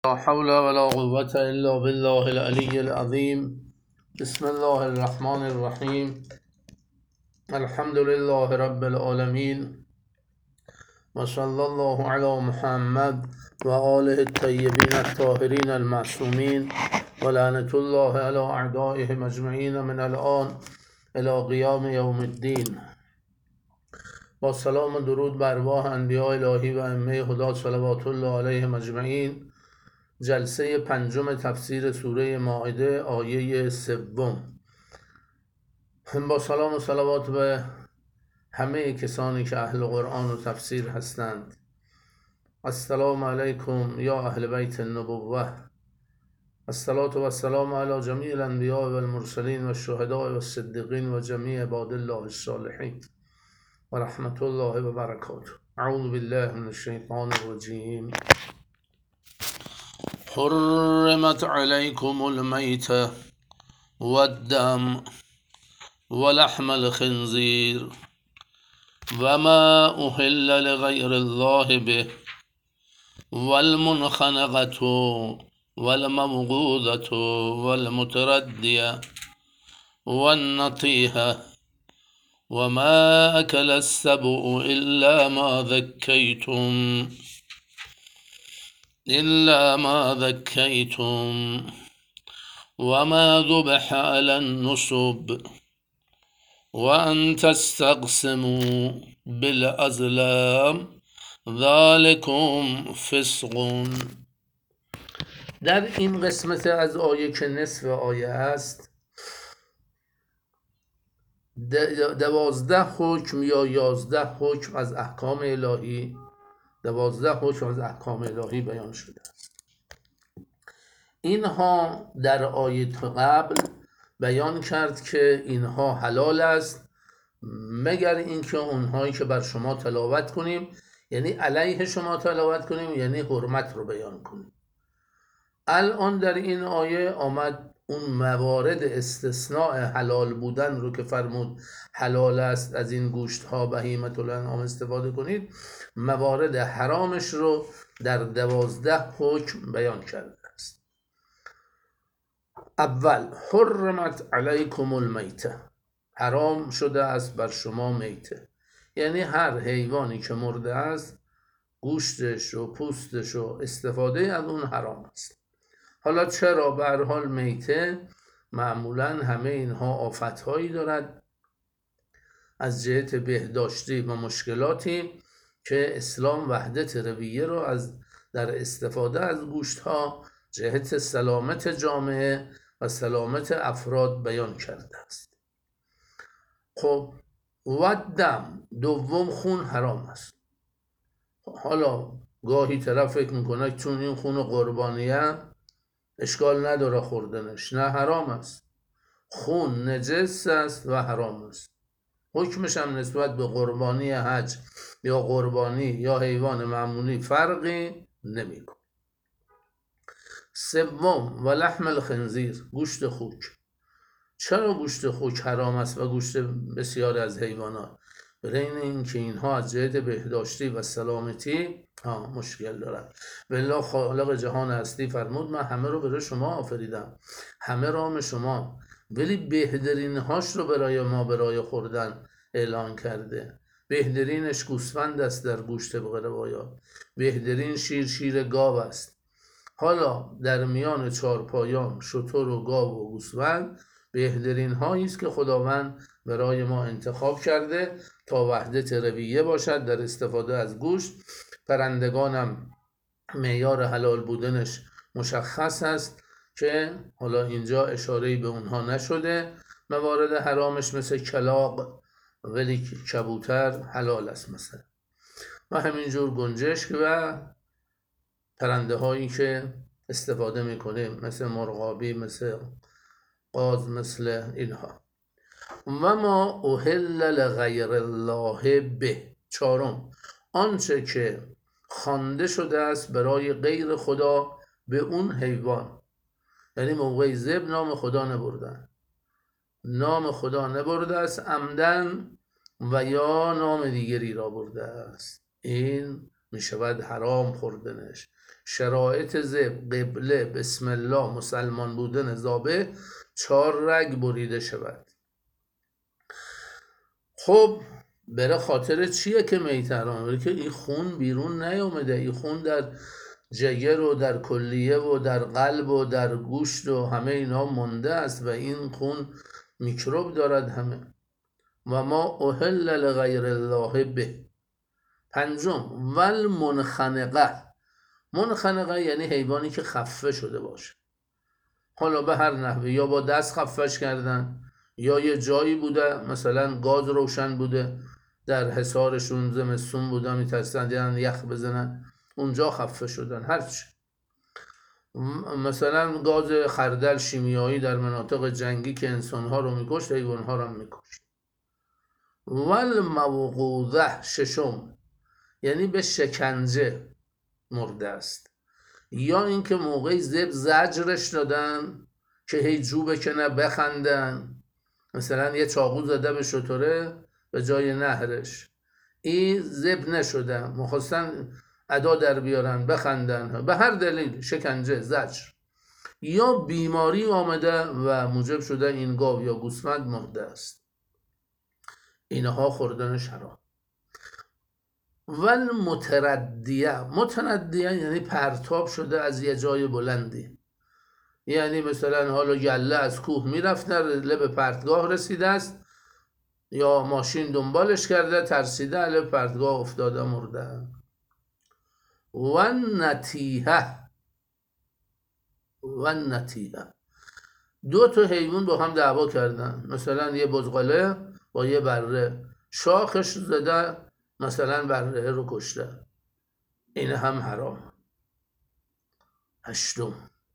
لا حول ولا قوة إلا بالله العلي العظيم. بسم الله الرحمن الرحيم. الحمد لله رب العالمين، وصلى الله على محمد وآله الطيبين الطاهرين المعصومين، ولعنة الله على أعدائهم أجمعين من الآن إلى قیام یوم الدین. با سلام و درود بر ارواح انبیاء الهی و ائمه هدی صلوات الله علیهم اجمعین. جلسه پنجم تفسیر سوره مائده آیه سوم. با سلام و صلوات به همه کسانی که اهل قرآن و تفسیر هستند. السلام علیکم یا اهل بیت النبوه. الصلاة و السلام علی جمیع الانبیاء و المرسلین و الشهداء و الصدیقین و جمیع عباد الله الصالحین و رحمت الله و برکاته. اعوذ بالله من الشیطان الرجیم. حرمت علیکم المیتة والدم ولحم الخنزیر وما أهل لغیر الله به والمنخنقة والموقوذة والمتردية والنطيحة وما أكل السبع إلا ما ذكيتم وما ذبح على النصب وأن تستقسموا بالأزلام ذلكم فسق. در این قسمت از آیه که نصف آیه است 12 حکم یا 11 حکم از احکام الهی 12 حکم از احکام الهی بیان شده است. اینها در آیه قبل بیان کرد که اینها حلال است مگر اینکه اونهایی که بر شما تلاوت کنیم، یعنی علیه شما تلاوت کنیم، یعنی حرمت رو بیان کنیم. الان در این آیه آمد اون موارد استثناء حلال بودن رو که فرمود حلال است از این گوشت ها بهیمة الانعام استفاده کنید، موارد حرامش رو در 12 حکم بیان کرده است. اول، حرمت علیکم المیتة، حرام شده است بر شما میته، یعنی هر حیوانی که مرده است گوشتش و پوستش و استفاده از اون حرام است. حالا چرا؟ به هر حال میته معمولا همه اینها آفتهایی دارد از جهت بهداشتی و مشکلاتی که اسلام وحدت رویه رو در استفاده از گوشت ها جهت سلامت جامعه و سلامت افراد بیان کرده است. خب و دم، دوم خون حرام است. حالا گاهی طرف فکر میکنه چون این خون قربانیه اشکال نداره خوردنش، نه، حرام است. خون نجس است و حرام است. حکمش هم نسبت به قربانی حج یا قربانی یا حیوان معمولی فرقی نمیکنه. سوم، و لحم الخنزیر، گوشت خوک. چرا گوشت خوک حرام است و گوشت بسیار از حیوانات؟ برای اینکه اینها از جهت بهداشتی و سلامتی مشکل دارن. والله خالق جهان هستی فرمود من همه رو برای شما آفریدم، همه رام شما، ولی بهترین هاش رو برای ما برای خوردن اعلان کرده. بهترینش گوسفند است در گوشت به روایات، بهترین شیر گاو است. حالا در میان چارپایان شتر و گاو و گوسفند بهترین هایی است که خداوند برای ما انتخاب کرده تا وحدت رویه باشد در استفاده از گوشت. پرندگانم معیار حلال بودنش مشخص است که حالا اینجا اشاره‌ای به اونها نشده. موارد حرامش مثل کلاغ، ولی کبوتر حلال است مثلا، و همینجور گنجشک و پرنده هایی که استفاده میکنه مثل مرغابی، مثل قاز، مثل اینها. و ما اهل لغیر الله به. چهارم، آنچه که خوانده شده است برای غیر خدا به اون حیوان، یعنی موقع ذبح نام خدا نبردن، نام خدا نبرده است عمدن و یا نام دیگری را برده است، این میشود حرام خوردنش. شرایط ذبح، قبله، بسم الله، مسلمان بودن ذابح، 4 رگ بریده شود. خب بره خاطر چیه که میته حرامه؟ بره که این خون بیرون نیامده، این خون در جگر و در کلیه و در قلب و در گوشت و همه اینا مونده است و این خون میکروب دارد همه. و ما اهل لغیر الله به. 5 والمنخنقه. منخنقه یعنی حیوانی که خفه شده باشه، حالا به هر نحوه، یا با دست خفش کردن، یا یه جایی بوده مثلا گاز روشن بوده در حصارشون، زمستون بوده میترسن دیدن یخ بزنن اونجا خفه شدن، هرچی. مثلا گاز خردل شیمیایی در مناطق جنگی که انسانها رو میکشت، حیوانها رو میکشت. والموقوذه 6 یعنی به شکنجه مرده است، یا اینکه موقعی ذبح زجرش دادن که هی جو بکنه بخندن، مثلا یه چاقو زده به شتره به جای نهرش، این ذبح نشده، میخواستن ادا در بیارن بخندن، به هر دلیل شکنجه، زجر، یا بیماری آمده و موجب شده این گاو یا گوسفند مرده است، اینها خوردنش حرام. والمتردیه. متردیه یعنی پرتاب شده از یه جای بلندی، یعنی مثلا حالا گله از کوه میرفته لب پرتگاه رسیده است، یا ماشین دنبالش کرده ترسیده لب پرتگاه افتاده مرده. و نتیحه. 2 حیوان با هم دعوا کردن، مثلا یه بزغاله با یه بره، شاخش زده مثلا بره رو کشته، این هم حرام. 8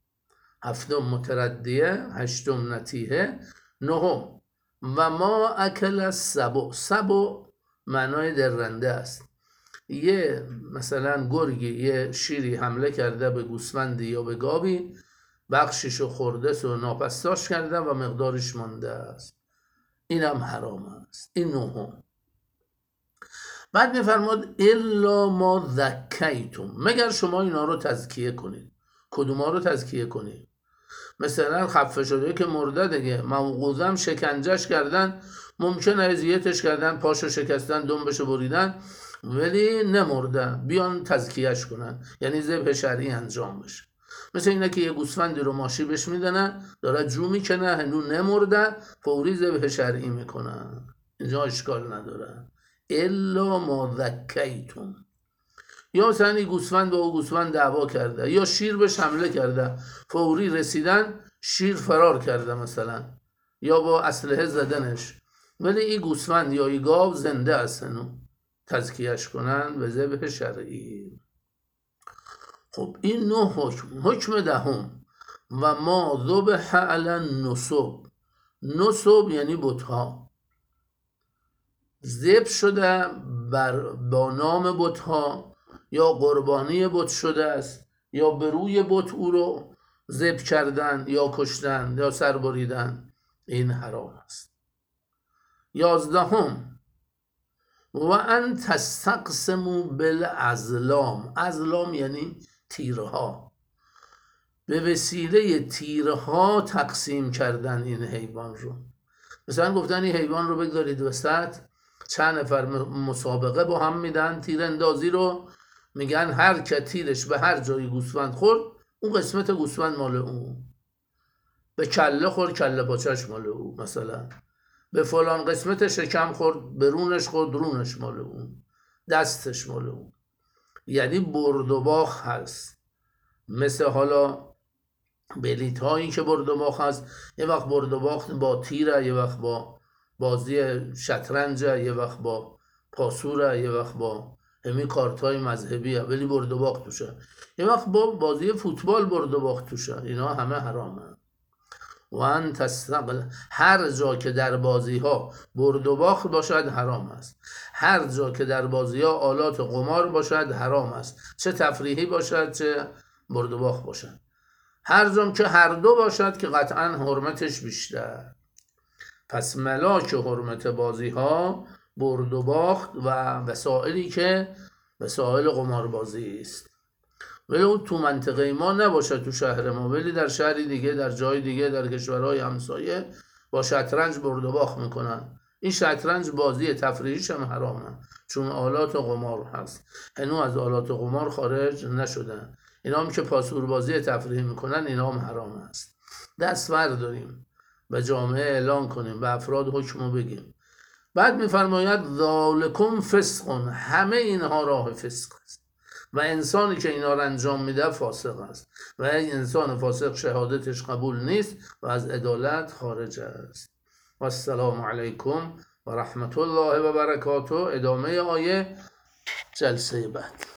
متردیه، 8 نتیحه، 9 و ما اکل السبع. سبع معنای درنده است، یه مثلا گرگی، یه شیری حمله کرده به گوسفندی یا به گاوی، بخششو خورده و ناپستاش کرده و مقدارش مانده است، این هم حرام است. این 9. بعد میفرماد الا ما ذکیتم، مگر شما اینا رو تزکیه کنید. کدوما رو تزکیه کنید؟ مثلا خفه شده که مرده دیگه، موقوذم شکنجش کردن، ممکنه اذیتش کردن، پاشو شکستن، دنبشو بریدن، ولی نمرده، بیان تزکیهش کنن، یعنی ذبح شرعی انجام بشه. مثل اینه که یه گوسفندی رو ماشی بهش میدنن، داره جو میکنه، هنوز نمرده، فوری ذبح شرعی میکنن، اینجا اشکال نداره. الا ما ذکیتم. یا مثلا این گوسفند با او گوسفند دعوا کرده، یا شیر بهش حمله کرده، فوری رسیدن شیر فرار کرده مثلا، یا با اسلحه زدنش، ولی این گوسفند یا این گاو زنده است، تزکیهش کنن به ذبح شرعی. خب این 9 حکم. حکم 10 و ما ذبح علی النصب. نصب یعنی بتها، ذبح شده با نام بتها، یا قربانی بت شده است، یا به روی بت او رو ذبح کردن یا کشتن یا سر بریدن، این حرام است. 11 و ان تستقسموا بالازلام. ازلام یعنی تیرها، به وسیله تیرها تقسیم کردن این حیوان رو. مثلا گفتن این حیوان رو بگذارید وسط، چند نفر مسابقه با هم میدن تیر اندازی رو، میگن هر که تیرش به هر جای گوسفند خورد، اون قسمت گوسفند مال اون، به کله خورد کله پاچش مال اون، مثلا به فلان قسمت شکم خورد، به رونش خورد رونش مال اون، دستش مال اون، یعنی برد و باخت هست. مثل حالا بلیت هایی که برد و باخت هست، یه وقت برد و باخت با تیره، یه وقت با بازی شطرنجه، یه وقت با پاسوره، یه وقت با همین کارت های مذهبیه ولی برد و باخت توشه، یه وقت با بازی فوتبال برد و باخت توشه، اینا همه حرامه. و ان تستقل، هر جا که در بازی ها برد و باخت باشد حرام است، هر جا که در بازی ها آلات قمار باشد حرام است، چه تفریحی باشد چه برد و باخت باشد، هر جا که هر دو باشد که قطعا حرمتش بیشتر. پس ملاک حرمت بازی ها برد و باخت و وسائلی که وسائل قماربازی است. ولی اون تو منطقه ما نباشه، تو شهر ما، ولی در شهری دیگه، در جای دیگه، در کشورهای همسایه با شطرنج برد و باخت میکنن. این شطرنج بازی تفریحیش هم حرامه، چون آلات قمار هست، هنوز از آلات قمار خارج نشدن. اینا هم که پاسور بازی تفریحی میکنن، اینا هم حرام است. دستور داریم به جامعه اعلان کنیم، به افراد حکمو بگیم. بعد میفرماید ذالکم فسق، همه اینها راه فسق است و انسانی که اینا رو انجام میده فاسق است و این انسان فاسق شهادتش قبول نیست و از عدالت خارج است. و السلام علیکم و رحمت الله و برکاته. ادامه آیه جلسه بعد.